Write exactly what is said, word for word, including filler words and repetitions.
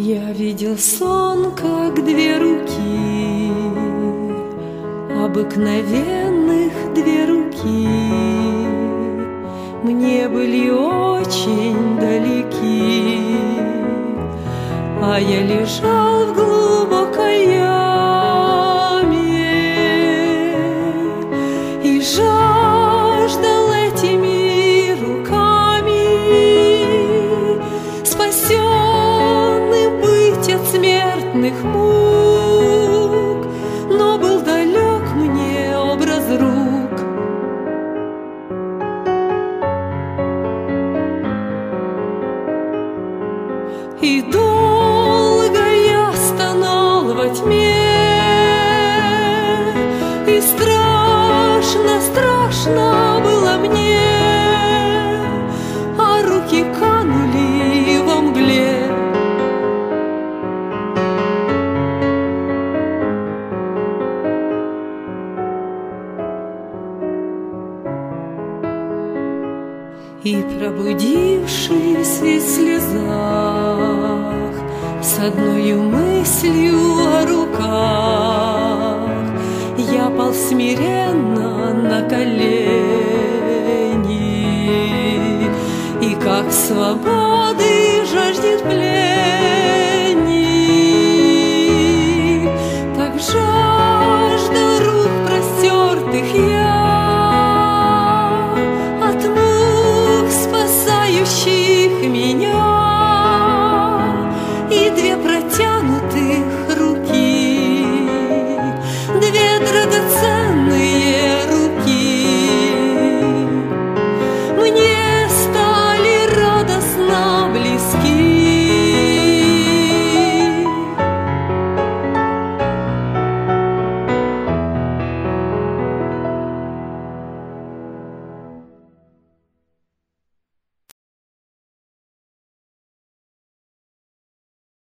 Я видел сон, как две руки, обыкновенных две руки, мне были очень далеки, а я лежал в глубокой яме и жаждал этими руками спасенным быть от смертных мук, но был далек мне образ рук. И долго я стонал во тьме, и страшно, страшно было мне, а руки канули во мгле. И, пробудившись весь в слезах, с одною мыслью о руках, я пал смиренно на колени, и как свободы жаждет плен,